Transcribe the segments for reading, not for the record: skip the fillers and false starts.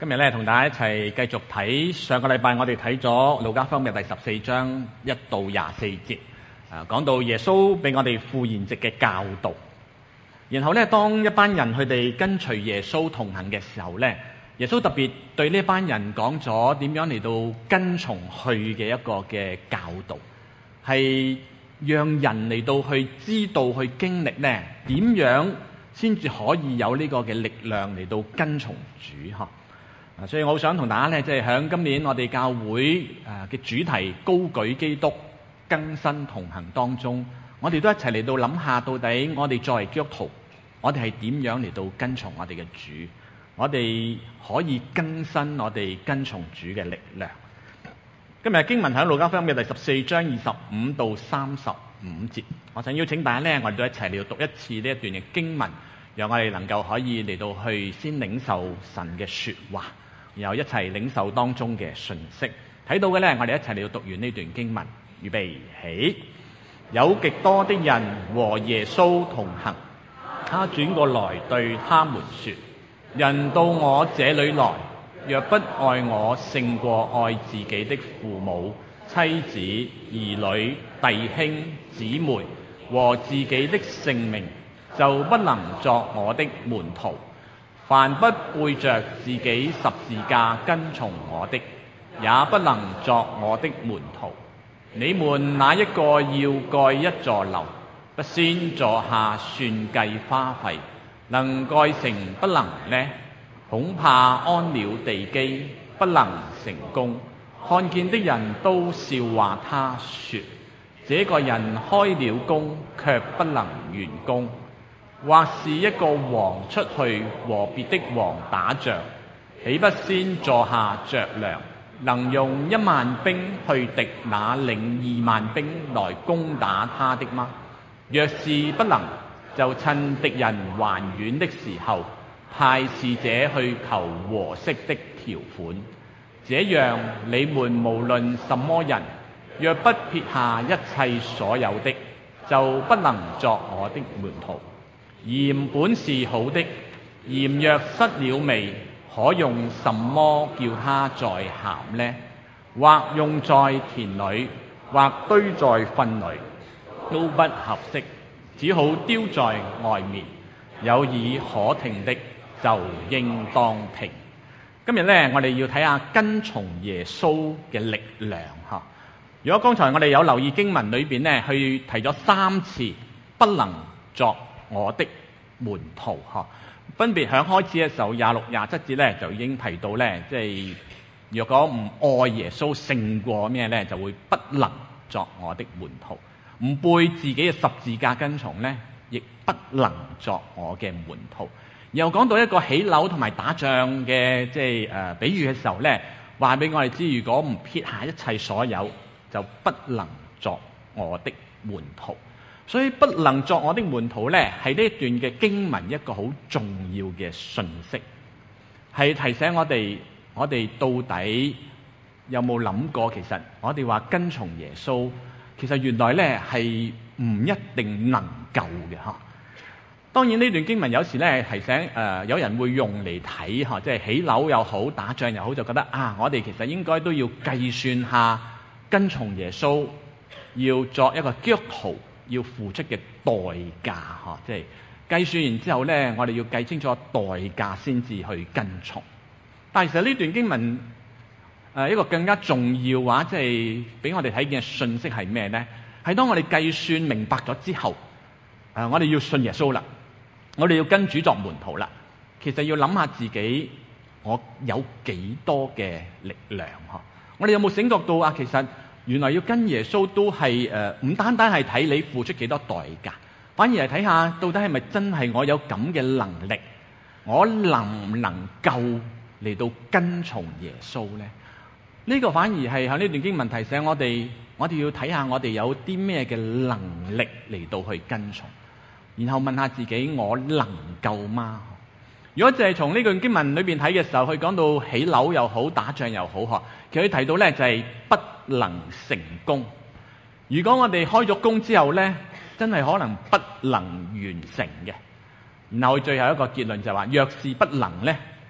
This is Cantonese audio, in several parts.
今日咧同大家一齊繼續睇上個禮拜我哋睇咗路加福音嘅第14章1到24節，講到耶穌俾我哋赴筵席嘅教導。然後咧，當一班人佢哋跟隨耶穌同行嘅時候咧，耶穌特別對呢班人講咗點樣嚟到跟從去嘅一個嘅教導，係讓人嚟到去知道去經歷咧點樣先至可以有呢個嘅力量嚟到跟從主呵。所以我好想同大家咧，即係喺今年我哋教會嘅主題高舉基督更新同行當中，我哋都一齊嚟到諗下，到底我哋作為基督徒，我哋係點樣嚟到跟從我哋嘅主？我哋可以更新我哋跟從主嘅力量。今日經文喺路加福音嘅第14章25到35節，我想邀請大家咧，我哋都一齊嚟到讀一次呢一段嘅經文，讓我哋能夠可以嚟到去先領受神嘅說話，然後一齊領受當中嘅訊息。睇到嘅咧，我哋一齊嚟到讀完呢段經文。預備起，有極多的人和耶穌同行，他轉過來對他們說：人到我這裏來，若不愛我勝過愛自己的父母、妻子、兒女、弟兄、姊妹和自己的性命，就不能作我的門徒。凡不背着自己十字架跟從我的，也不能作我的門徒。你們哪一個要蓋一座樓，不先坐下算計花費，能蓋成不能呢？恐怕安了地基，不能成功。看見的人都笑話他說：這個人開了工，卻不能完工。或是一個王出去和別的王打仗，豈不先坐下酌量，能用10000兵去敵那領20000兵來攻打他的嗎？若是不能，就趁敵人還遠的時候，派使者去求和息的條款。這樣你們無論什麼人，若不撇下一切所有的，就不能作我的門徒。鹽本是好的，鹽若失了味，可用什麼叫它再鹹呢？或用在田裏，或堆在糞裏，都不合適，只好丟在外面。有耳可聽的，就應當聽。今日呢，我哋要睇下跟從耶穌嘅力量嚇。如果剛才我哋有留意經文裏邊呢，去提咗3次不能作我的門徒嚇，分別喺開始嘅時候26、27節咧就已經提到咧，即係若果唔愛耶穌勝過咩咧，就會不能作我的門徒；唔背自己嘅十字架跟從咧，亦不能作我嘅門徒。然後講到一個起樓同埋打仗嘅比喻嘅時候咧，話俾我哋知，如果唔撇下一切所有，就不能作我的門徒。所以不能作我的門徒呢，係呢一段嘅經文一個好重要嘅訊息，係提醒我哋到底有冇諗過，其實我哋話跟從耶穌，其實原來呢係唔一定能夠嘅嚇。當然呢段經文有時呢提醒有人會用嚟睇嚇，即係起樓又好，打仗又好，就覺得我哋其實應該都要計算下跟從耶穌要作一個基督徒要付出嘅代價嚇，即係計算完之後呢，我哋要計清楚代價先至去跟從。但係其實呢段經文一個更加重要話，即係俾我哋睇見嘅信息係咩呢？係當我哋計算明白咗之後，我哋要信耶穌啦，我哋要跟主作門徒啦。其實要諗下自己，我有幾多嘅力量嚇？我哋有冇醒覺到其實原來要跟耶穌都係唔單單係睇你付出幾多代價，反而係睇下到底係咪真係我有咁嘅能力，我能唔能夠嚟到跟從耶穌呢？呢個反而係喺呢段經文提醒我哋要睇下我哋有啲咩嘅能力嚟到去跟從，然後問下自己，我能夠嗎？如果就係從呢段經文裏邊睇嘅時候，佢講到起樓又好，打仗又好，其實佢提到呢就係不能成功。如果我哋開咗工之後呢，真係可能不能完成嘅。然後最後一個結論就係話，若是不能呢，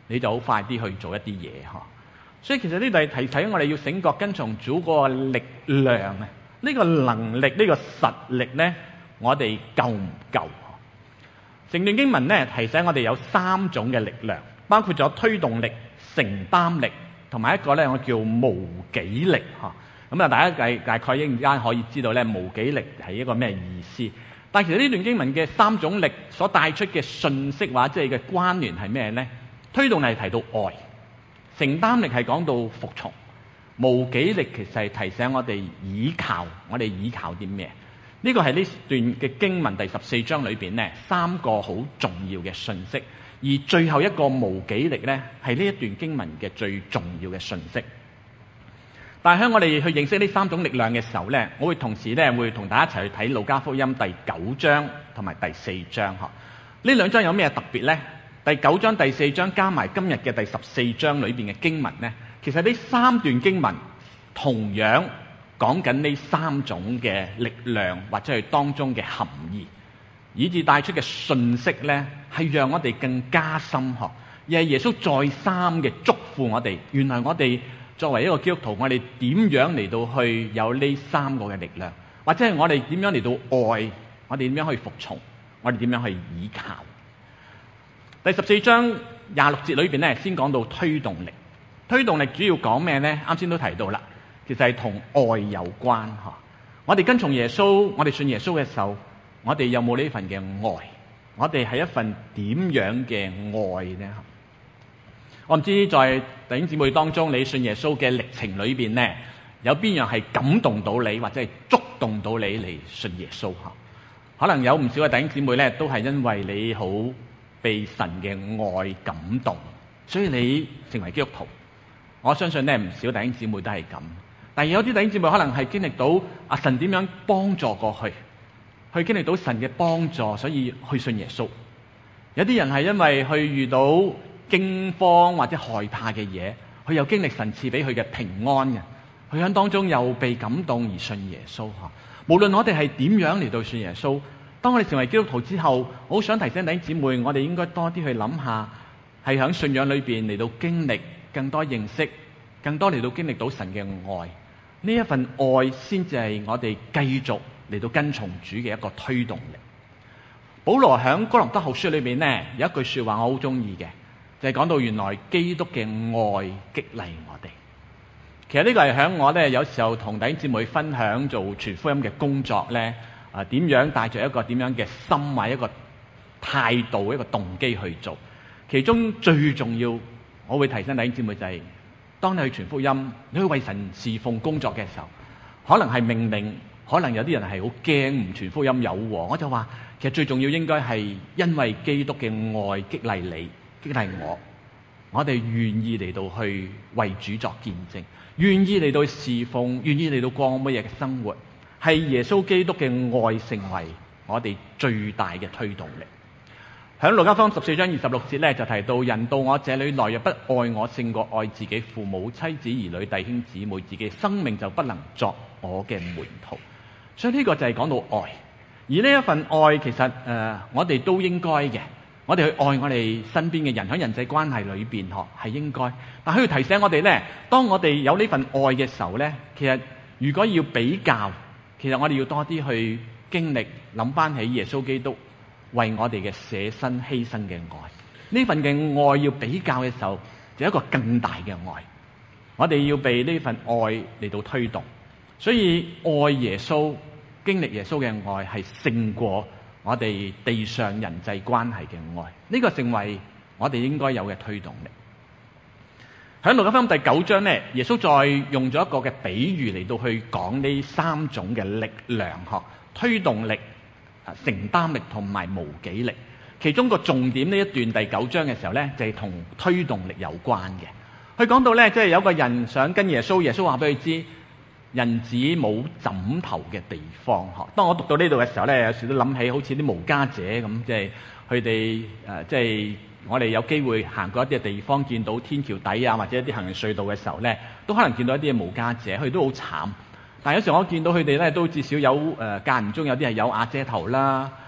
你就好快啲去做一啲嘢呵。所以其實呢度係提醒我哋要醒覺跟從主嗰個力量啊，呢個能力、呢個實力呢，我哋夠唔夠？成段經文呢，提醒我哋有3種嘅力量，包括咗推動力、承擔力，同埋一個呢，我叫無己力呵。咁啊，大家大概一陣間可以知道呢，無己力係一個咩意思？但其實呢段經文嘅3種力所帶出嘅訊息或者係嘅關聯係咩呢？推動力係提到愛，承擔力係講到服從，無己力其實係提醒我哋倚靠，我哋倚靠啲咩？呢個係呢段嘅經文第14章裏邊呢3個好重要嘅訊息，而最後一個無己力呢，係呢一段經文嘅最重要嘅訊息。但係喺我哋去認識呢3種力量嘅時候呢，我會同時呢會同大家一齊去睇路加福音第9章同埋第4章呵。呢2章有咩特別呢？第9章第4章加埋今日嘅第14章裏邊嘅經文呢，其實呢3段經文同樣講緊呢3種嘅力量或者係當中嘅含義，以致帶出嘅訊息呢係讓我哋更加深學，而係耶穌再三嘅囑咐我哋，原來我哋作為一個基督徒，我哋點樣嚟到去有呢3個嘅力量，或者係我哋點樣嚟到愛，我哋點樣去服從，我哋點樣去倚靠。第14章26節裏邊呢，先講到推動力。推動力主要講咩呢？啱先都提到啦，其實係同愛有關嚇。我哋跟從耶穌，我哋信耶穌嘅時候，我哋有冇呢份嘅愛？我哋係一份點樣嘅愛呢？我唔知在弟兄姊妹當中，你信耶穌嘅歷程裏邊呢，有邊樣係感動到你，或者係觸動到你嚟信耶穌嚇？可能有唔少嘅弟兄姊妹呢，都係因為你好被神嘅愛感動，所以你成為基督徒。我相信呢，唔少弟兄姊妹都係咁。但係有啲弟兄姊妹可能係經歷到神點樣幫助過去經歷到神嘅幫助，所以去信耶穌。有啲人係因為去遇到驚慌或者害怕嘅嘢，佢又經歷神賜俾佢嘅平安嘅，佢喺當中又被感動而信耶穌嚇。無論我哋係點樣嚟到信耶穌，當我哋成為基督徒之後，我好想提醒弟兄姊妹，我哋應該多啲去諗下，係喺信仰裏邊嚟到經歷更多認識，更多嚟到經歷到神嘅愛。呢一份愛先至係我哋繼續嚟到跟從主嘅一個推動力。保羅喺哥林多後書裏面呢，有一句說話我好中意嘅，就係講到原來基督嘅愛激勵我哋。其實呢個係喺我呢有時候同弟兄姊妹分享做傳福音嘅工作呢，點樣帶着一個點樣嘅心或一個態度一個動機去做。其中最重要我會提醒弟兄姊妹就係，當你去傳福音，你去為神侍奉工作嘅時候，可能係命令，可能有啲人係好驚唔傳福音有禍。我就話其實最重要應該係因為基督嘅愛激勵你，激勵我哋願意嚟到去為主作見證，願意嚟到侍奉，願意嚟到過乜嘢嘅生活，係耶穌基督嘅愛成為我哋最大嘅推動力。喺路加福音14章26節咧就提到，人到我這裏來，若不愛我勝過愛自己父母妻子兒女弟兄姊妹，自己生命就不能作我嘅門徒。所以呢個就係講到愛，而呢一份愛其實我哋都應該嘅，我哋去愛我哋身邊嘅人，喺人際關係裏邊係應該。但係佢要提醒我哋呢，當我哋有呢份愛嘅時候呢，其實如果要比較，其實我哋要多啲去經歷，諗翻起耶穌基督為我哋嘅捨身犧牲嘅愛。呢份嘅愛要比較嘅時候，就有一個更大嘅愛。我哋要被呢份愛嚟到推動，所以愛耶穌、經歷耶穌嘅愛係勝過我哋地上人際關係嘅愛。呢個成為我哋應該有嘅推動力。喺路加福音第9章呢，耶穌再用咗一個嘅比喻嚟到去講呢3種嘅力量，推動力、承擔力同埋無己力。其中個重點呢一段第9章嘅時候呢，就係同推動力有關嘅。佢講到呢，即係有個人想跟耶穌，耶穌話俾佢知，人子冇枕頭嘅地方。當我讀到呢度嘅時候呢，有時都諗起好似啲無家者咁，即係佢哋即係我哋有機會行過一啲嘅地方，見到天橋底啊，或者一啲行人隧道嘅時候呢，都可能見到一啲嘅無家者，佢哋都好慘。但係有時我見到佢哋呢，都至少有間唔中有啲係有瓦遮頭啦，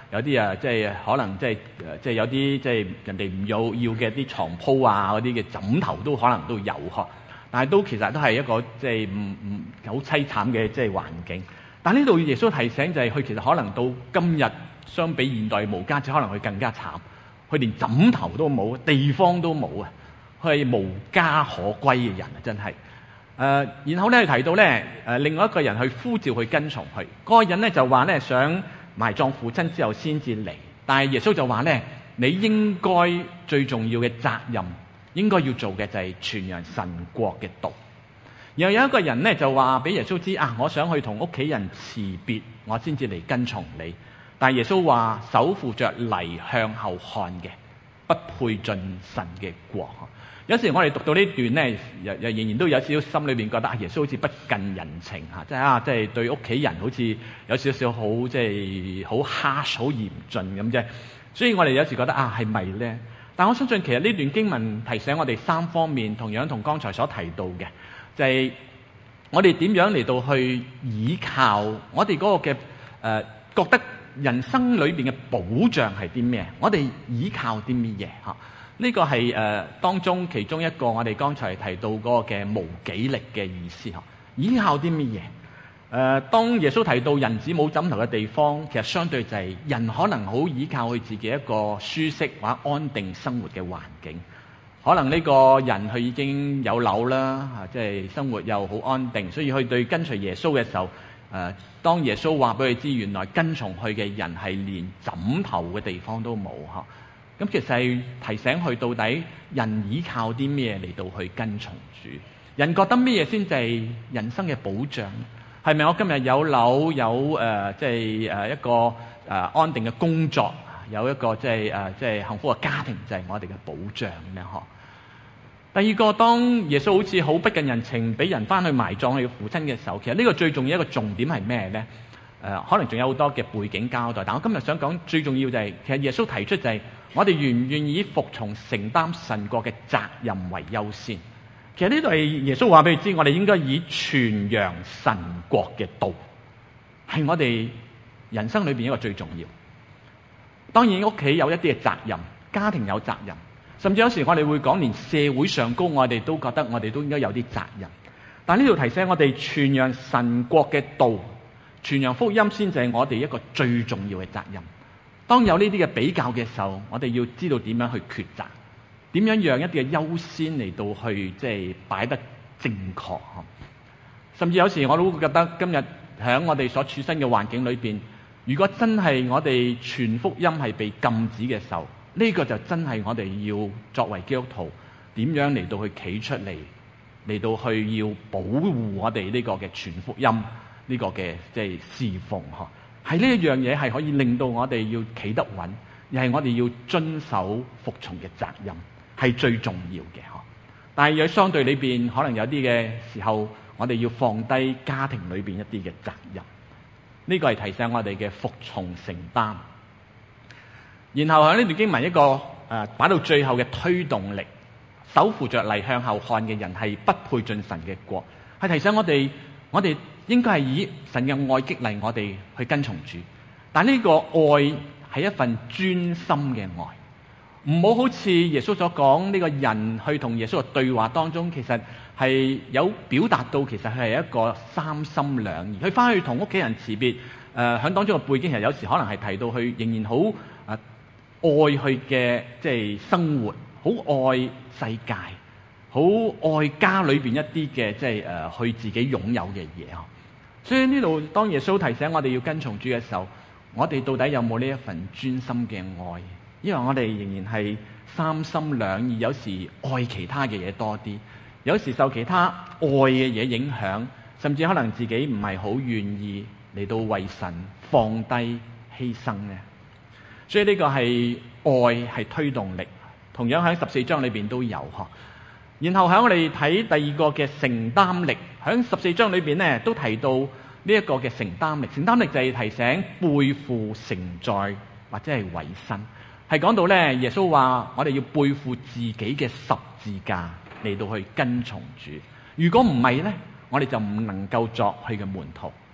有啲即係可能即係有啲即係人哋唔要嘅啲床鋪啊，嗰啲嘅枕頭都可能都有呵。但係其實都係一個即係唔好凄慘嘅即係環境。但呢度耶穌提醒就係佢其實可能到今日相比現代無家者，可能佢更加慘。佢連枕頭都冇，地方都冇啊！佢係無家可歸嘅人啊，真係。然後咧提到咧另外一個人去呼召去跟從佢，嗰個人咧就話咧想埋葬父親之後先至嚟，但係耶穌就話咧，你應該最重要嘅責任應該要做嘅就係傳揚神國嘅道。然後有一個人咧就話俾耶穌知我想去同屋企人辭別，我先至嚟跟從你。但係耶穌話手扶着犁向後看嘅，不配進神嘅國。有時我哋讀到呢段咧，仍然都有少少心裏邊覺得耶穌好似不近人情即係對屋企人好似有少少好即係好 harsh 好嚴峻咁啫。所以我哋有時覺得係咪咧？但我相信其實呢段經文提醒我哋三方面，同樣同剛才所提到嘅，就係我哋點樣嚟到去倚靠我哋嗰個嘅覺得人生裏邊嘅保障係啲咩？我哋倚靠啲乜嘢？呢個係當中其中一個我哋剛才提到嗰個嘅無己力嘅意思。倚靠啲乜嘢？當耶穌提到人子冇枕頭嘅地方，其實相對就係人可能好倚靠佢自己一個舒適或者安定生活嘅環境。可能呢個人佢已經有樓啦，即係生活又好安定，所以佢對跟隨耶穌嘅時候，當耶穌話俾佢知，原來跟從佢嘅人係連枕頭嘅地方都冇。咁其實係提醒佢到底人依靠啲咩嚟到去跟從主？人覺得咩嘢先至係人生嘅保障？係咪我今日有樓有即係一個安定嘅工作，有一個即係幸福嘅家庭就係我哋嘅保障咧？第二個，當耶穌好似好不近人情，俾人翻去埋葬佢嘅父親嘅時候，其實呢個最重要一個重點係咩咧？可能仲有好多嘅背景交代，但我今日想講最重要就係，其實耶穌提出就係我哋願唔願意服從承擔神國嘅責任為優先。其實呢度係耶穌話俾你知，我哋應該以傳揚神國嘅道，係我哋人生裏邊一個最重要。當然屋企有一啲嘅責任，家庭有責任，甚至有時我哋會講連社會上高我哋都覺得我哋都應該有啲責任。但呢度提醒我哋傳揚神國嘅道，傳揚福音先至係我哋一個最重要嘅責任。當有呢啲嘅比較嘅時候，我哋要知道點樣去抉擇，點樣讓一啲嘅優先嚟到去即係擺得正確。甚至有時我都覺得今日喺我哋所處身嘅環境裏邊，如果真係我哋傳福音係被禁止嘅時候，呢個就真係我哋要作為基督徒點樣嚟到去企出嚟，嚟到去要保護我哋呢個嘅傳福音呢個嘅即係侍奉。係呢一樣嘢係可以令到我哋要企得穩，又係我哋要遵守服從嘅責任，係最重要嘅。但係喺相對裏邊，可能有啲嘅時候，我哋要放低家庭裏邊一啲嘅責任。呢個係提醒我哋嘅服從承擔。然後喺呢段經文一個擺到最後嘅推動力，手扶着犁向後看嘅人係不配進神嘅國，係提醒我哋應該係以神嘅愛激勵我哋去跟從主。但呢個愛係一份專心嘅愛，唔好好似耶穌所講呢個人去同耶穌嘅對話當中，其實係有表達到其實係一個三心兩意。佢翻去同屋企人辭別，喺當中嘅背景係有時可能係提到佢仍然好愛佢嘅即係生活，好愛世界，好愛家裏邊一啲嘅即係佢自己擁有嘅嘢。所以呢度當耶穌提醒我哋要跟從主嘅時候，我哋到底有冇呢一份專心嘅愛？因為我哋仍然係三心兩意，有時愛其他嘅嘢多啲，有時受其他愛嘅嘢影響，甚至可能自己唔係好願意嚟到為神放低犧牲呢。所以呢個係愛係推動力，同樣喺14章裏邊都有。然後喺我哋睇第二個嘅承擔力，喺14章裏邊呢都提到呢一個嘅承擔力。承擔力就係提醒背負承載或者係委身，係講到呢耶穌話我哋要背負自己嘅十字架嚟到去跟從主。如果唔係呢，我哋就唔能夠作佢嘅門徒。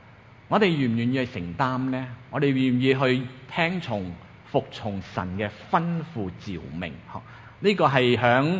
我哋願唔願意去承擔呢？我哋願唔願意去聽從、服從神嘅吩咐召命？呢個係響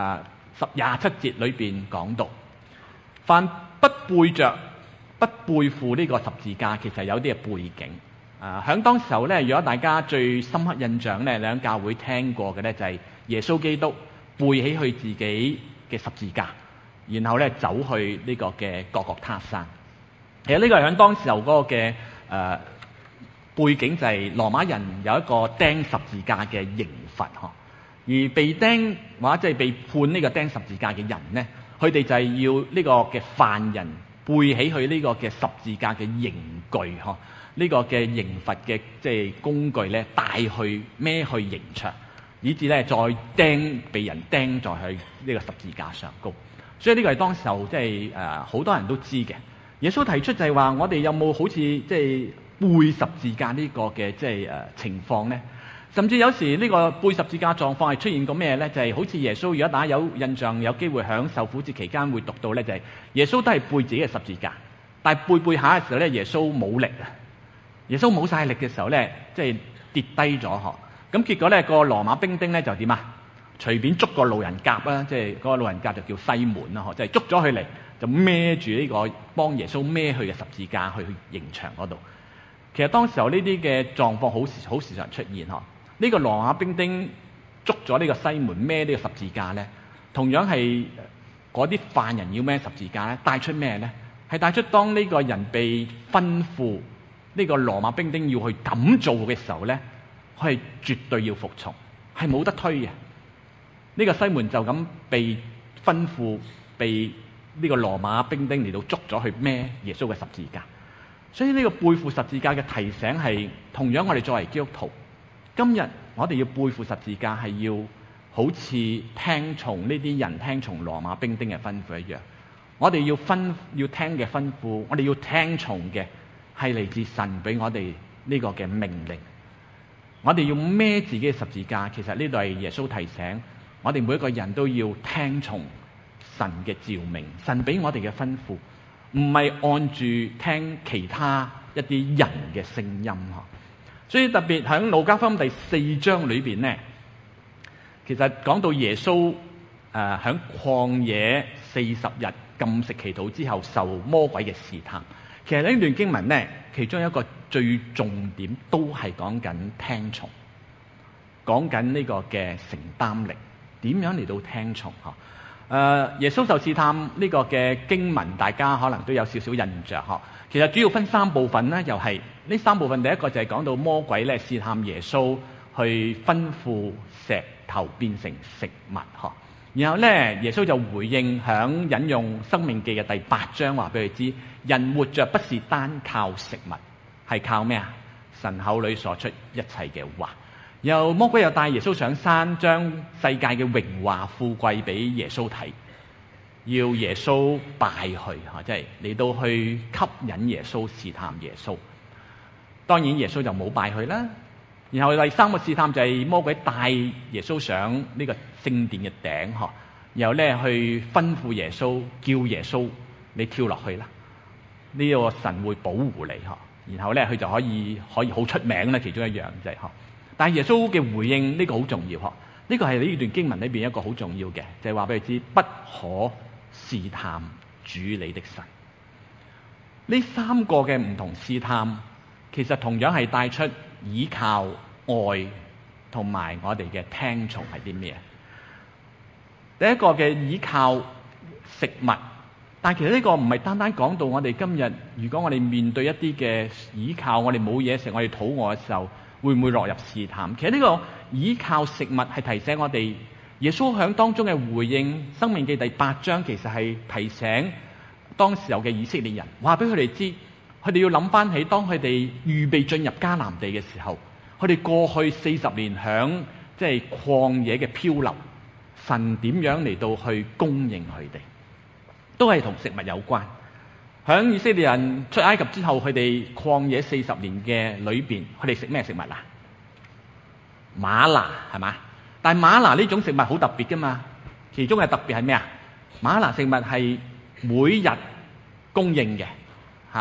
27節裏邊講到，凡不背負呢個十字架，其實有啲嘅背景。響當時候咧，如果大家最深刻印象咧，你喺教會聽過嘅咧，就係耶穌基督背起佢自己嘅十字架，然後咧走去呢個嘅各各他山。其實呢個係喺當時候嗰個嘅背景，就係羅馬人有一個釘十字架嘅刑罰，而被釘或者係被判呢個釘十字架嘅人呢，佢哋就係要呢個嘅犯人背起佢呢個嘅十字架嘅刑具，呢個嘅刑罰嘅即係工具咧，帶去孭去刑場，以至咧再被人釘在去呢個十字架上高。所以呢個係當時候即係好多人都知嘅。耶穌提出就係話，我哋有冇好似即係背十字架呢個嘅即係情況呢？甚至有時呢個背十字架狀況係出現過咩呢？就係好似耶穌，如果大家有印象，有機會響受苦節期間會讀到呢，就係耶穌都係背自己嘅十字架，但係背下嘅時候呢，耶穌冇力啊！耶穌冇晒力嘅時候呢，即係跌低咗嗬。咁結果呢個羅馬兵丁呢就點啊？隨便捉個路人甲啦，即係嗰個路人甲就叫西門啦，即係捉咗佢嚟，就孭住呢個幫耶穌孭去嘅十字架去刑場嗰度。其實當時候呢啲嘅狀況好時常出現嗬。呢個羅馬兵丁捉咗呢個西門孭呢個十字架呢，同樣係嗰啲犯人要孭十字架咧，帶出咩呢？係帶出當呢個人被吩咐呢個羅馬兵丁要去咁做嘅時候呢，佢係絕對要服從，係冇得推嘅。呢個西門就咁被吩咐，被呢個羅馬兵丁嚟到捉咗去孭耶穌嘅十字架。所以呢個背負十字架嘅提醒係同樣我哋作為基督徒，今日我哋要背負十字架，係要好似聽從呢啲人聽從羅馬兵丁嘅吩咐一樣。我哋要聽嘅吩咐，我哋要聽從嘅係嚟自神俾我哋呢個嘅命令。我哋要孭自己嘅十字架，其實呢度係耶穌提醒我哋每一個人都要聽從神嘅召命，神俾我哋嘅吩咐，唔係按住聽其他一啲人嘅聲音。所以特別喺路加福音第4章裏邊呢，其實講到耶穌喺曠野40日禁食祈禱之後受魔鬼嘅試探。其實呢段經文呢，其中一個最重點都係講緊聽從，講緊呢個嘅承擔力，點樣嚟到聽從耶穌受試探呢個嘅經文，大家可能都有少少印象。其實主要分3部分呢，又係呢3部分。第一個就係講到魔鬼咧試探耶穌，去吩咐石頭變成食物。然後咧耶穌就回應，響引用《申命記》嘅第8章，話俾佢知人活着不是單靠食物，係靠咩啊？神口裏所出一切嘅話。然後魔鬼又帶耶穌上山，將世界嘅榮華富貴俾耶穌睇，要耶穌拜去，即係嚟到去吸引耶穌，試探耶穌。當然耶穌就冇拜去啦。然後第3個試探就係魔鬼帶耶穌上呢個聖殿嘅頂，然後咧去吩咐耶穌，叫耶穌你跳落去啦，呢個神會保護你。然後咧佢就可以好出名啦，其中一樣就係但係耶穌嘅回應呢個好重要，呢個係呢段經文裏邊一個好重要嘅，就係話俾佢知不可試探主你的神。呢3個嘅唔同試探，其實同樣係帶出倚靠、愛同埋我哋嘅聽從係啲咩？第一個嘅倚靠食物，但係其實呢個唔係單單講到我哋今日，如果我哋面對一啲嘅倚靠，我哋冇嘢食，我哋肚餓嘅時候，會唔會落入試探？其實呢個倚靠食物係提醒我哋，耶穌響當中嘅回應，《申命記》第8章其實係提醒當時候嘅以色列人，話俾佢哋知，佢哋要諗翻起當佢哋預備進入迦南地嘅時候，佢哋過去40年響即係曠野嘅漂流，神點樣嚟到去供應佢哋，都係同食物有關。響以色列人出埃及之後，佢哋曠野40年嘅裏邊，佢哋食咩食物啊？嗎哪係嘛？但係嗎哪呢種食物好特別噶嘛，其中嘅特別係咩啊？嗎哪食物係每日供應嘅，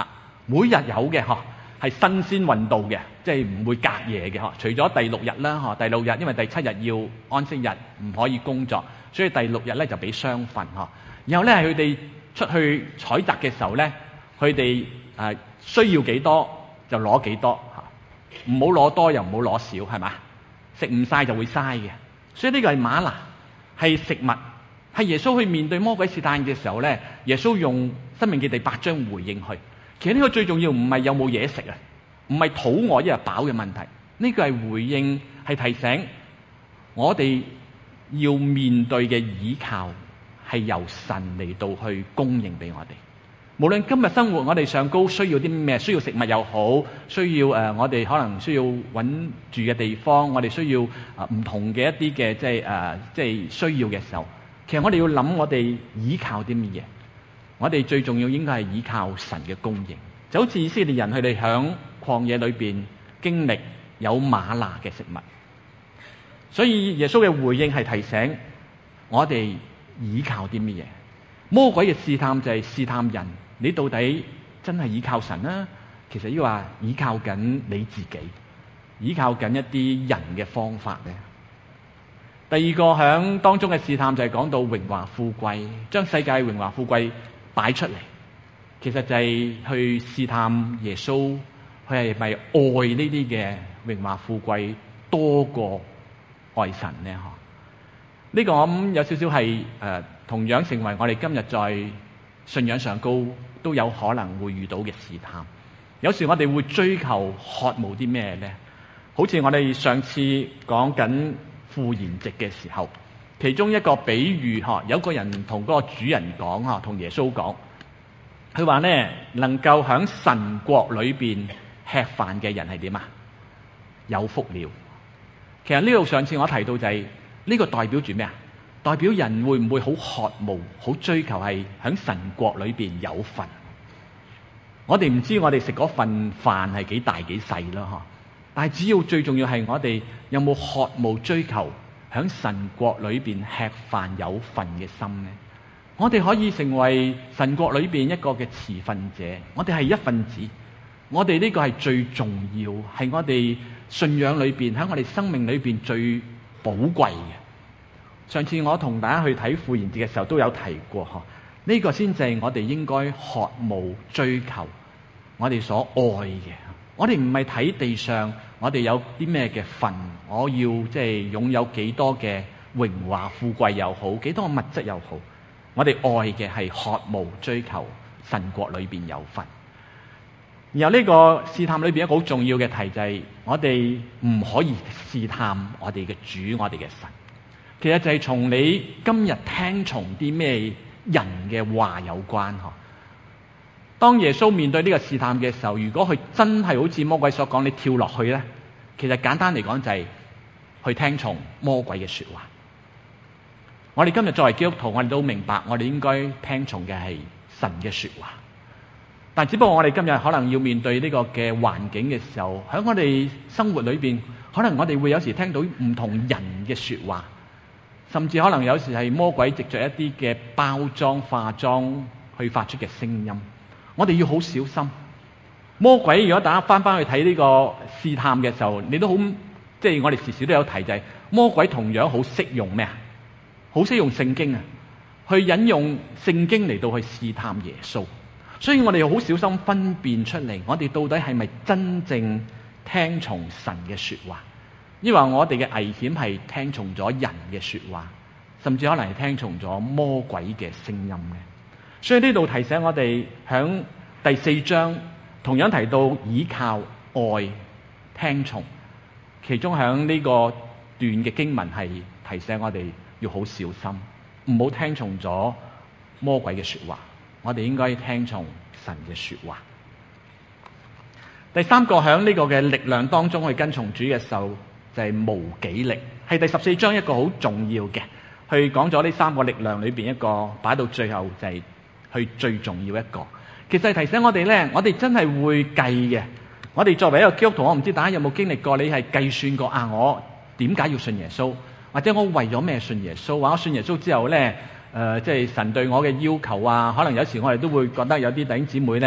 每日有嘅嗬，係新鮮運到嘅，即係唔會隔夜嘅嗬。除咗第6日啦嗬，第6日因為第7日要安息日，唔可以工作，所以第6日咧就俾雙份嗬。然後咧佢哋出去採摘嘅時候咧，佢哋需要幾多就攞幾多嚇，唔好攞多又唔好攞少，係嘛？食唔晒就會嘥嘅。所以呢個係嗎哪，係食物，係耶穌去面對魔鬼試探嘅時候咧，耶穌用申命記第8章回應佢。其實呢個最重要唔係有冇嘢食啊，唔係肚餓一日飽嘅問題，呢個係回應，係提醒我哋要面對嘅倚靠係由神嚟到去供應俾我哋。無論今日生活我哋上高需要啲咩，需要食物又好，需要我哋可能需要揾住嘅地方，我哋需要唔同嘅一啲嘅即係需要嘅時候，其實我哋要諗我哋倚靠啲乜嘢。我哋最重要應該係倚靠神嘅供應，就好似以色列人佢哋響曠野裏邊經歷有嗎哪嘅食物，所以耶穌嘅回應係提醒我哋倚靠啲乜嘢。魔鬼嘅試探就係試探人，你到底真係倚靠神啊？其實呢個話倚靠緊你自己，倚靠緊一啲人嘅方法咧。第二個響當中嘅試探就係講到榮華富貴，將世界榮華富貴擺出嚟，其實就係去試探耶穌，佢係咪愛呢啲嘅榮華富貴多過愛神呢？嗬，呢個我諗有少少係同樣成為我哋今日在信仰上高都有可能會遇到嘅試探。有時我哋會追求渴慕啲咩呢？好似我哋上次講緊赴筵席嘅時候，其中一個比喻有個人同嗰個主人講同耶穌講，佢話呢，能夠喺神國裏邊吃飯嘅人係點啊？有福了。其實呢度上次我提到就係呢個代表住咩啊？代表人會唔會好渴慕、好追求係喺神國裏邊有份？我哋唔知我哋食嗰份飯係幾大幾細咯，但係只要最重要係我哋有冇渴慕追求喺神國裏邊吃飯有份嘅心呢？我哋可以成為神國裏邊一個嘅持份者，我哋係一份子，我哋呢個係最重要，係我哋信仰裏邊喺我哋生命裏邊最寶貴嘅。上次我同大家去睇赴筵節嘅時候都有提過，呢個先至係我哋應該渴慕追求我哋所愛嘅。我哋唔係睇地上我哋有啲咩嘅份，我要即係擁有幾多嘅榮華富貴又好，幾多嘅物質又好，我哋愛嘅係渴慕追求神國裏邊有份。然後呢個試探裏邊一個好重要嘅題就係我哋唔可以試探我哋嘅主，我哋嘅神。其實就係從你今日聽從啲咩人嘅話有關。當耶穌面對呢個試探嘅時候，如果佢真係好似魔鬼所講，你跳落去呢，其實簡單嚟講就係去聽從魔鬼嘅說話。我哋今日作為基督徒，我哋都明白我哋應該聽從嘅係神嘅說話，但只不過我哋今日可能要面對呢個嘅環境嘅時候，喺我哋生活裏邊，可能我哋會有時聽到唔同人嘅說話，甚至可能有時係魔鬼藉着一啲嘅包裝化妝去發出嘅聲音。我哋要好小心。魔鬼如果大家翻去睇呢個試探嘅時候，你都好，即係我哋時時都有提，就係魔鬼同樣好識用咩啊？好識用聖經啊，去引用聖經嚟到去試探耶穌。所以我哋要好小心分辨出嚟，我哋到底係咪真正聽從神嘅說話，抑或我哋嘅危險係聽從咗人嘅說話，甚至可能係聽從咗魔鬼嘅聲音嘅。所以呢度提醒我哋響第4章同樣提到倚靠、愛、聽從，其中響呢個段嘅經文係提醒我哋要好小心，唔好聽從咗魔鬼嘅說話，我哋應該聽從神嘅說話。第三個響呢個嘅力量當中去跟從主嘅時候，就係無己力，係第14章一個好重要嘅，去講咗呢3個力量裏邊一個，擺到最後就係去最重要一個。其實係提醒我哋呢，我哋真係會計嘅。我哋作為一個基督徒，我唔知大家有冇經歷過，你係計算過啊？我點解要信耶穌？或者我為咗咩信耶穌？或者我信耶穌之後呢，即係神對我嘅要求啊，可能有時我哋都會覺得有啲弟兄姊妹呢，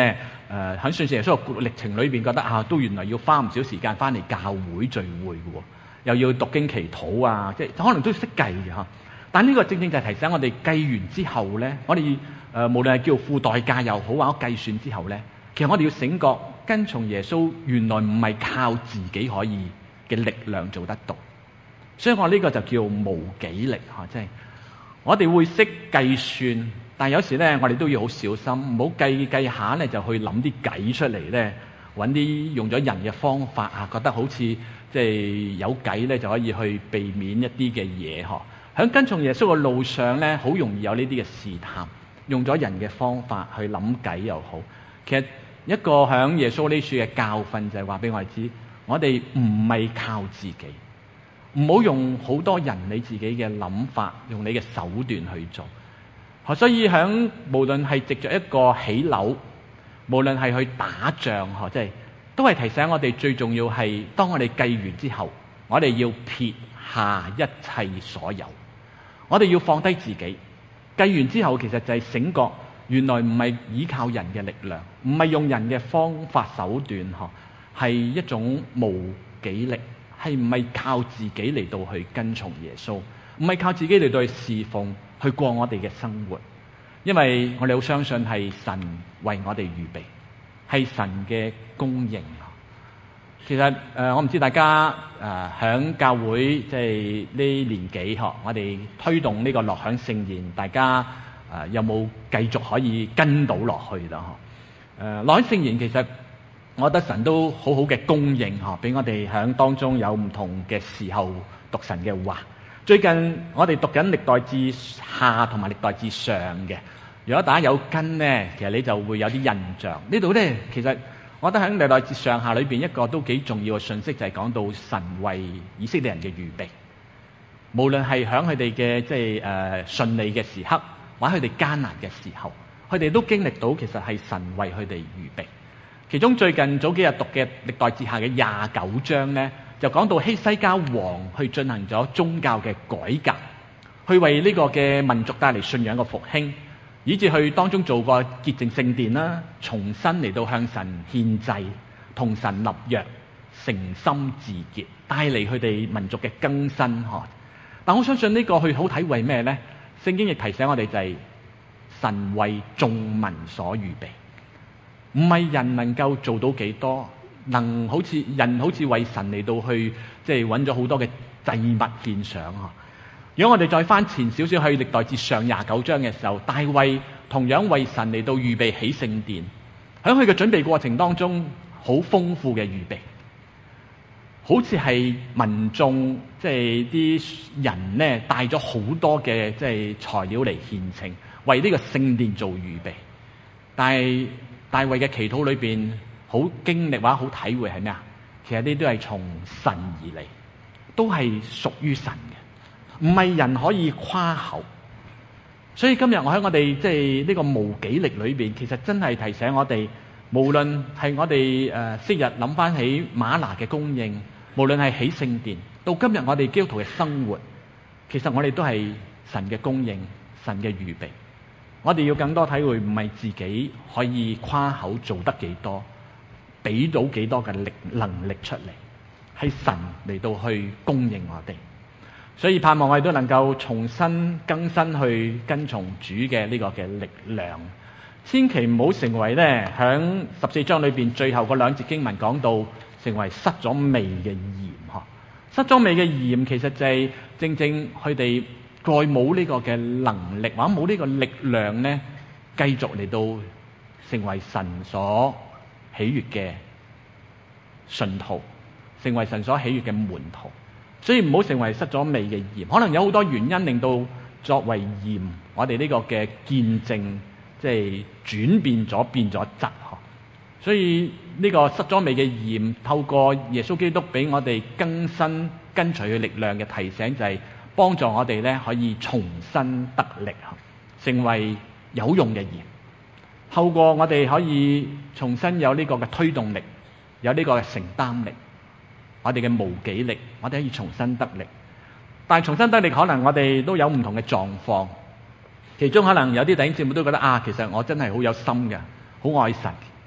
喺信主耶穌嘅歷程裏邊，覺得都原來要花唔少時間翻嚟教會聚會嘅喎，又要讀經祈禱啊，即係可能都識計嘅嚇。但呢個正正就係提醒我哋計完之後咧，我哋無論係叫付代價又好，或者計算之後咧，其實我哋要醒覺跟從耶穌原來唔係靠自己可以嘅力量做得到。所以我呢個就叫無己力嚇，即係我哋會識計算，但係有時咧我哋都要好小心，唔好計下咧就去諗啲計出嚟咧，揾啲用咗人嘅方法啊，覺得好似即係有計咧就可以去避免一啲嘅嘢嗬。喺跟從耶穌嘅路上咧，好容易有呢啲嘅試探，用咗人嘅方法去諗計又好。其實一個喺耶穌呢處嘅教訓就係話俾我哋知，我哋唔係靠自己。唔好用好多人你自己嘅諗法，用你嘅手段去做。所以響無論係藉着一個起樓，無論係去打仗，即係都係提醒我哋最重要係，當我哋計完之後，我哋要撇下一切所有，我哋要放低自己。計完之後，其實就係醒覺，原來唔係依靠人嘅力量，唔係用人嘅方法手段，係一種無己力。係唔係靠自己嚟到去跟從耶穌？唔係靠自己嚟到去侍奉，去過我哋嘅生活。因為我哋好相信係神為我哋預備，係神嘅供應。其實我唔知大家響教會即係呢年幾我哋推動呢個樂享聖言，大家有冇繼續可以跟到落去啦？樂享聖言其實我覺得神都好好嘅供應俾我哋喺當中有唔同嘅時候讀神嘅話。最近我哋讀緊歷代志下同埋歷代志上嘅，如果大家有跟呢，其實你就會有啲印象。呢度呢，其實我覺得喺歷代志上下裏邊一個都幾重要嘅信息，就係講到神為以色列人嘅預備。無論係喺佢哋嘅即係順利嘅時刻，或者佢哋艱難嘅時候，佢哋都經歷到其實係神為佢哋預備。其中最近早幾日讀嘅歷代志下嘅29章呢，就講到希西家王去進行咗宗教嘅改革，去為呢個嘅民族帶嚟信仰嘅復興，以至去當中做過潔淨聖殿啦，重新嚟到向神獻祭，同神立約，誠心自潔，帶嚟佢哋民族嘅更新。但我相信呢個去好體會咩呢？聖經亦提醒我哋就係神為眾民所預備。唔係人能夠做到幾多，好似為神嚟到去即係揾咗好多嘅祭物獻上。如果我哋再翻前少少去歷代志上29章嘅時候，大衛同樣為神嚟到預備起聖殿，喺佢嘅準備過程當中，好豐富嘅預備，好似係民眾即係啲人呢帶咗好多嘅即係材料嚟獻呈，為呢個聖殿做預備。但係大衛嘅祈禱裏邊好經歷或者好體會係咩啊？其實呢都係從神而嚟，都係屬於神嘅，唔係人可以誇口。所以今日我喺我哋即係呢個無己力裏邊，其實真係提醒我哋，無論係我哋昔日諗翻起嗎哪嘅供應，無論係起聖殿，到今日我哋基督徒嘅生活，其實我哋都係神嘅供應，神嘅預備。我哋要更多體會，唔係自己可以誇口做得幾多，俾到幾多嘅能力出嚟，係神嚟到去供應我哋。所以盼望我哋都能夠重新更新去跟從主嘅呢個嘅力量。千祈唔好成為咧響14章裏邊最後嗰兩節經文講到成為失咗味嘅鹽。失咗味嘅鹽其實就係正正佢哋再冇呢個嘅能力或者冇呢個力量咧，繼續嚟到成為神所喜悅嘅信徒，成為神所喜悅嘅門徒。所以唔好成為失咗味嘅鹽。可能有好多原因令到作為鹽，我哋呢個嘅見證即係轉變咗，變咗質。所以呢個失咗味嘅鹽，透過耶穌基督俾我哋更新跟隨嘅力量嘅提醒，就係幫助我哋咧可以重新得力，成為有用嘅鹽。透過我哋可以重新有呢個嘅推動力，有呢個嘅承擔力，我哋嘅無己力，我哋可以重新得力。但係重新得力，可能我哋都有唔同嘅狀況。其中可能有啲弟兄姊妹都覺得其實我真係好有心嘅，好愛神。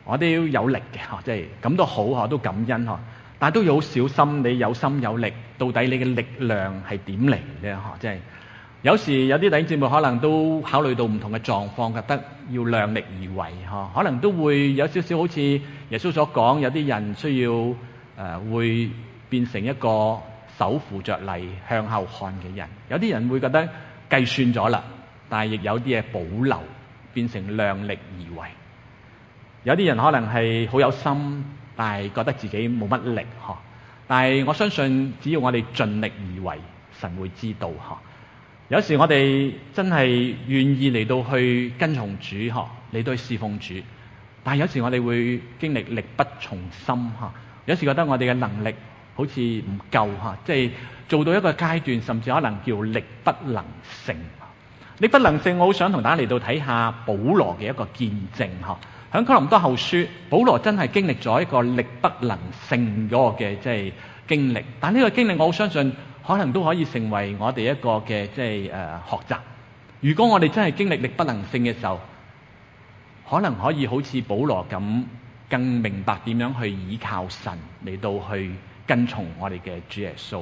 我哋要有力嘅，即係咁都好，都感恩，但係都要好小心。你有心有力，到底你嘅力量係點嚟呢？即係有時有啲弟兄姊妹可能都考慮到唔同嘅狀況，覺得要量力而為，可能都會有少少好似耶穌所講，有啲人需要會變成一個手扶着犁向後看嘅人，有啲人會覺得計算咗啦，但係亦有啲嘢保留，變成量力而為。有啲人可能係好有心，但係覺得自己冇乜力，但係我相信只要我哋盡力而為，神會知道。有時我哋真係願意嚟到去跟從主，嚟到去侍奉主，但係有時我哋會經歷力不從心，有時覺得我哋嘅能力好似唔夠，即係做到一個階段，甚至可能叫力不能勝。力不能勝，我好想同大家嚟到睇下保羅嘅一個見證。喺哥林多後書，保羅真係經歷咗一個力不能勝嗰個嘅即係經歷，但呢個經歷我好相信可能都可以成為我哋一個嘅即係學習。如果我哋真係經歷力不能勝嘅時候，可能可以好似保羅咁，更明白點樣去倚靠神嚟到去跟從我哋嘅主耶穌。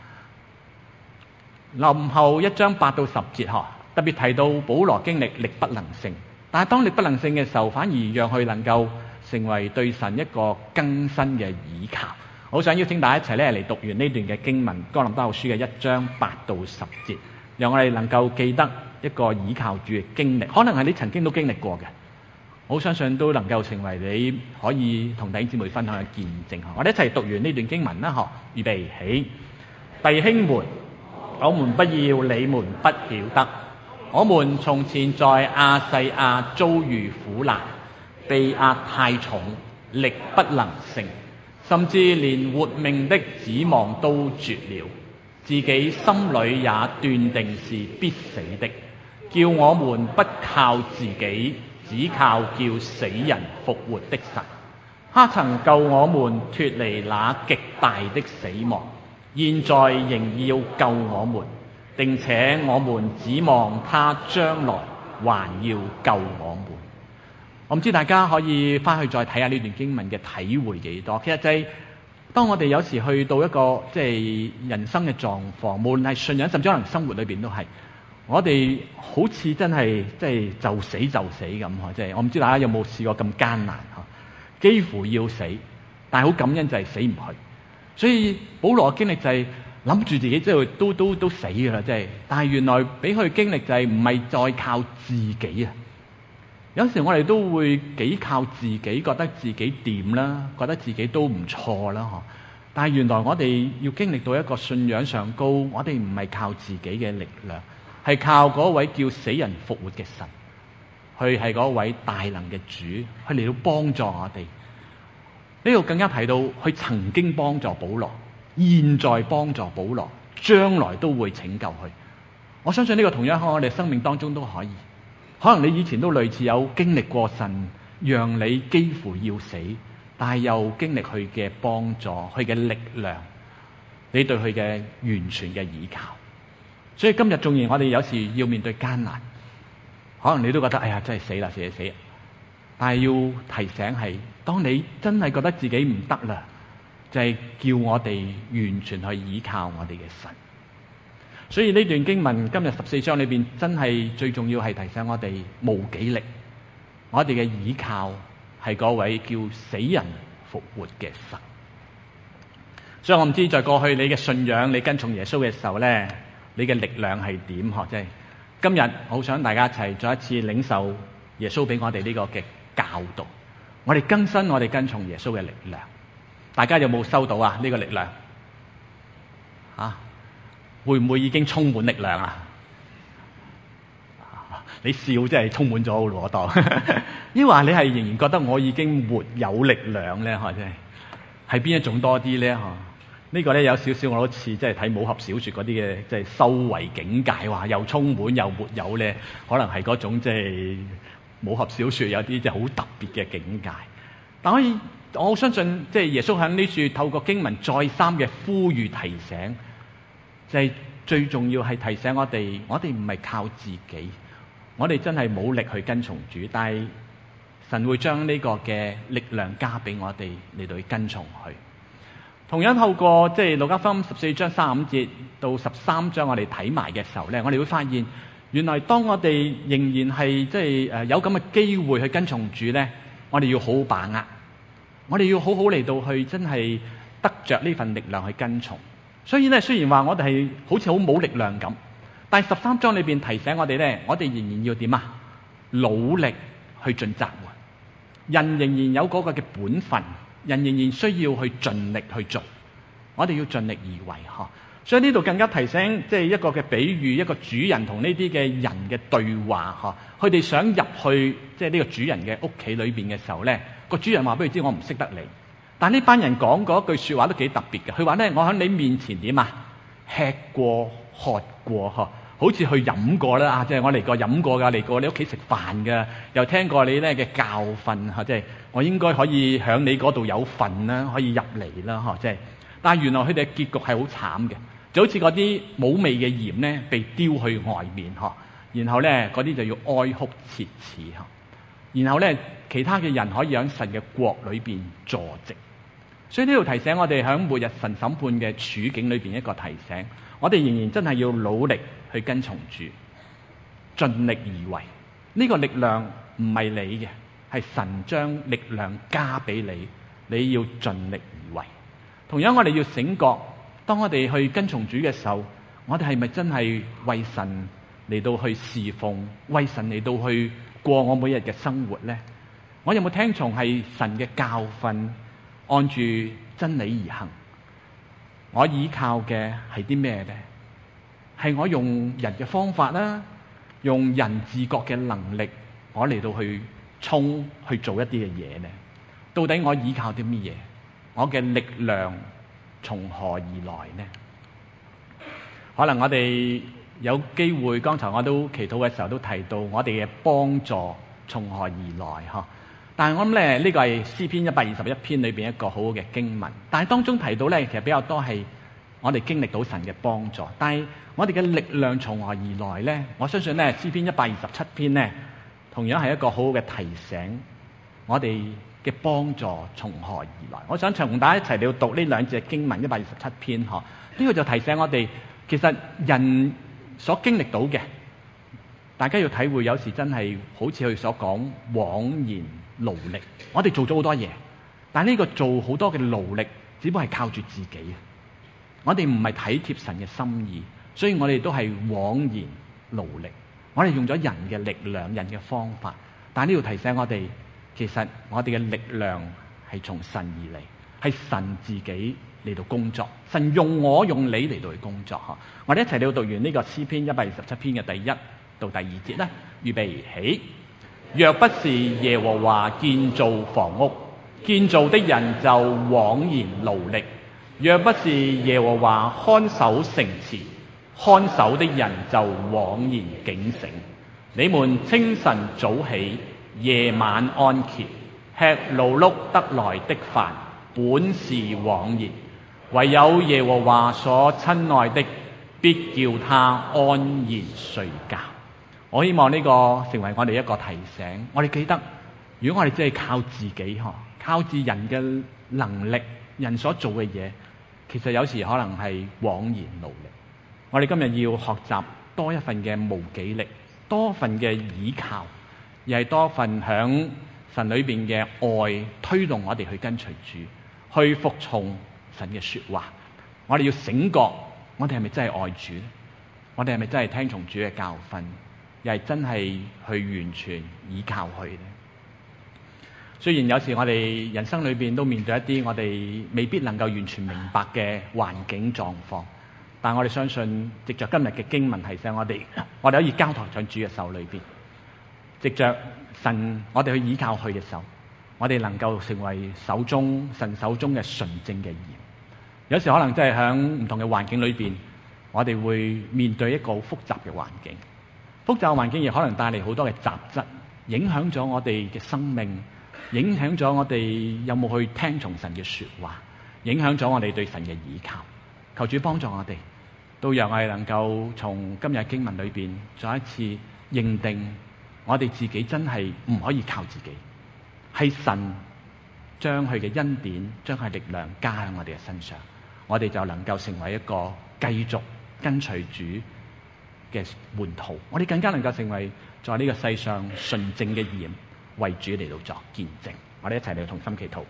林後1章8到10節，特別提到保羅經歷力不能勝。但係當力不能勝嘅時候，反而讓佢能夠成為對神一個更新嘅倚靠。我想邀請大家一齊嚟讀完呢段嘅經文，哥林多後書嘅1章8到10節，讓我哋能夠記得一個倚靠主嘅經歷。可能係你曾經都經歷過嘅，我相信都能夠成為你可以同弟兄姊妹分享嘅見證。我哋一齊讀完呢段經文啦，預備起。弟兄們，我們不要你們不曉得。我們從前在亞細亞遭遇苦難，被壓太重，力不能勝，甚至連活命的指望都絕了，自己心裏也斷定是必死的，叫我們不靠自己，只靠叫死人復活的神。他曾救我們脫離那極大的死亡，現在仍要救我們，並且我們指望他將來還要救我們。我唔知大家可以翻去再睇下呢段經文嘅體會幾多。其實就係當我哋有時去到一個即係人生嘅狀況，無論係信仰甚至可能生活裏邊都係，我哋好似真係即係就死就死咁。即係我唔知大家有冇試過咁艱難，幾乎要死，但係好感恩就係死唔去。所以保羅嘅經歷就係諗住自己即係都死㗎啦，即係，但係原來俾佢經歷就係唔係再靠自己啊。有時我哋都會幾靠自己，覺得自己掂啦，覺得自己都唔錯啦，但係原來我哋要經歷到一個信仰上高，我哋唔係靠自己嘅力量，係靠嗰位叫死人復活嘅神，佢係嗰位大能嘅主，佢嚟到幫助我哋。呢度更加提到佢曾經幫助保羅，現在幫助保羅，將來都會拯救佢。我相信呢個同樣喺我哋生命當中都可以。可能你以前都類似有經歷過神讓你幾乎要死，但係又經歷佢嘅幫助，佢嘅力量，你對佢嘅完全嘅倚靠。所以今日縱然我哋有時要面對艱難，可能你都覺得哎呀真係死啦死啦死啦，但係要提醒係，當你真係覺得自己唔得啦，就係叫我哋完全去倚靠我哋嘅神。所以呢段經文今日14章裏邊真係最重要係提醒我哋無己力，我哋嘅倚靠係嗰位叫死人復活嘅神。所以我唔知在過去你嘅信仰，你跟從耶穌嘅時候咧，你嘅力量係點？即係今日好想大家一齊再一次領受耶穌俾我哋呢個嘅教導，我哋更新我哋跟從耶穌嘅力量。大家有冇收到啊？呢個力量會唔會已經充滿力量啊？你笑真係充滿咗咯，當抑或你係仍然覺得我已經沒有力量咧？真係邊一種多啲咧？呢個咧有少少我好似即係睇武俠小說嗰啲嘅，即係修為境界，話又充滿又沒有咧，可能係嗰種即係武俠小說有啲即係好特別嘅境界。但我相信即係耶穌喺呢處透過經文再三嘅呼籲提醒。就係最重要係提醒我哋唔係靠自己，我哋真係冇力去跟從主，但係神會將呢個嘅力量加俾我哋嚟到去跟從佢。同樣透過即係路加福音14章35節到13章我哋睇埋嘅時候咧，我哋會發現原來當我哋仍然係即係有咁嘅機會去跟從主咧，我哋要好好把握，我哋要好好嚟到去真係得着呢份力量去跟從。所以咧，雖然話我哋係好似好冇力量咁，但係13章裏邊提醒我哋咧，我哋仍然要點啊？努力去盡責。人仍然有嗰個嘅本分，人仍然需要去盡力去做，我哋要盡力而為呵。所以呢度更加提醒，即係一個嘅比喻，一個主人同呢啲嘅人嘅對話呵。佢哋想入去即係呢個主人嘅屋企裏邊嘅時候咧，個主人話俾佢知我唔識得你。但呢班人講嗰句説話都幾特別嘅，佢話咧，我喺你面前點啊？吃過喝過呵。好似去飲過啦，即係我嚟過飲過㗎，嚟過你屋企食飯㗎，又聽過你咧嘅教訓嚇，即係我應該可以喺你嗰度有份啦，可以入嚟啦嚇，即係。但係原來佢哋嘅結局係好慘嘅，就好似嗰啲冇味嘅鹽咧被丟去外面嚇，然後咧嗰啲就要哀哭切齒嚇，然後咧其他嘅人可以喺神嘅國裏邊坐席。所以呢度提醒我哋喺末日神審判嘅處境裏邊一個提醒，我哋仍然真係要努力去跟從主，盡力而為。呢個力量唔係你嘅，係神將力量加俾你，你要盡力而為。同樣我哋要醒覺，當我哋去跟從主嘅時候，我哋係咪真係為神嚟到去侍奉，為神嚟到去過我每日嘅生活呢？我有冇聽從係神嘅教訓，按住真理而行？我依靠嘅係啲咩呢？係我用人嘅方法啦，用人自覺嘅能力，我嚟到去衝去做一啲嘅嘢呢？到底我依靠啲乜嘢？我嘅力量從何而來呢？可能我哋有機會，剛才我都祈禱嘅時候都提到，我哋嘅幫助從何而來呵？但係我諗咧，呢個係詩篇121篇裏邊一個好好嘅經文，但係當中提到咧，其實比較多係我哋經歷到神嘅幫助，但係我哋嘅力量從何而來咧？我相信咧，詩篇127篇咧，同樣係一個好好嘅提醒，我哋嘅幫助從何而來？我想同大家一齊嚟讀呢兩節經文127篇嗬，呢個就提醒我哋，其實人所經歷到嘅，大家要體會，有時真係好似佢所講枉然勞力。我哋做咗好多嘢，但係呢個做好多嘅勞力，只不過係靠住自己。我哋唔係體貼神嘅心意，所以我哋都係枉然勞力。我哋用咗人嘅力量、人嘅方法，但係呢度提醒我哋，其實我哋嘅力量係從神而嚟，係神自己嚟到工作。神用我用你嚟到去工作。我哋一齊嚟讀完呢個詩篇127篇嘅第1到第2節啦。預備起。若不是耶和華建造房屋，建造的人就枉然勞力；若不是耶和華看守城池，看守的人就枉然警醒。你們清晨早起，夜晚安歇，吃勞碌得來的飯，本是枉然；唯有耶和華所親愛的，必叫他安然睡覺。我希望呢個成為我哋一個提醒，我哋記得，如果我哋只係靠自己，靠住人嘅能力，人所做嘅嘢，其實有時可能係枉然勞力。我哋今日要學習多一份嘅無己力，多份嘅倚靠，而係多份響神裏邊嘅愛推動我哋去跟隨主，去服從神嘅說話。我哋要醒覺，我哋係咪真係愛主？我哋係咪真係聽從主嘅教訓？又係真係去完全倚靠佢呢？雖然有時我哋人生裏邊都面對一啲我哋未必能夠完全明白嘅環境狀況，但我哋相信藉着今日嘅經文提醒我哋，我哋可以交託在主嘅手裏邊，藉着神我哋去倚靠佢嘅時候，我哋能夠成為神手中嘅純正嘅鹽。有時可能真係喺唔同嘅環境裏邊，我哋會面對一個好複雜嘅環境。複雜嘅環境亦可能帶嚟好多嘅雜質，影響咗我哋嘅生命，影響咗我哋有冇去聽從神嘅說話，影響咗我哋對神嘅倚靠。求主幫助我哋，都讓我哋能夠從今日經文裏邊再一次認定，我哋自己真係唔可以靠自己， 係神將佢嘅恩典、將佢嘅力量加喺我哋嘅身上，我哋就能夠成為一個繼續跟隨主嘅門徒，我哋更加能夠成為在呢個世上純正嘅鹽，為主嚟到作見證。我哋一齊嚟同心祈禱。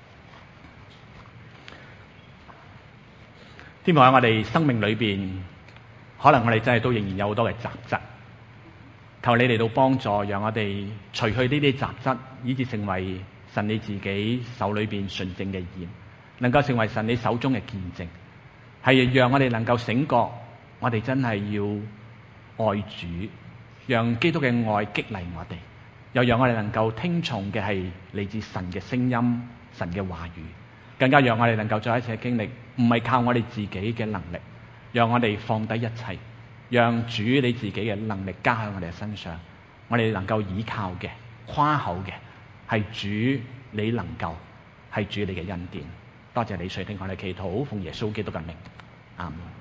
天父，喺我哋生命裏邊，可能我哋真係都仍然有好多嘅雜質，求你嚟到幫助，讓我哋除去呢啲雜質，以致成為神你自己手裏邊純正嘅鹽，能夠成為神你手中嘅見證，係讓我哋能夠醒覺，我哋真係要愛主，讓基督嘅愛激勵我哋，又讓我哋能夠聽從嘅係嚟自神嘅聲音、神嘅話語，更加讓我哋能夠再一次經歷，唔係靠我哋自己嘅能力，讓我哋放低一切，讓主你自己嘅能力加喺我哋嘅身上，我哋能夠依靠嘅、誇口嘅係主你能夠，係主你嘅恩典。多謝你垂聽我哋祈禱，奉耶穌基督嘅名，阿們。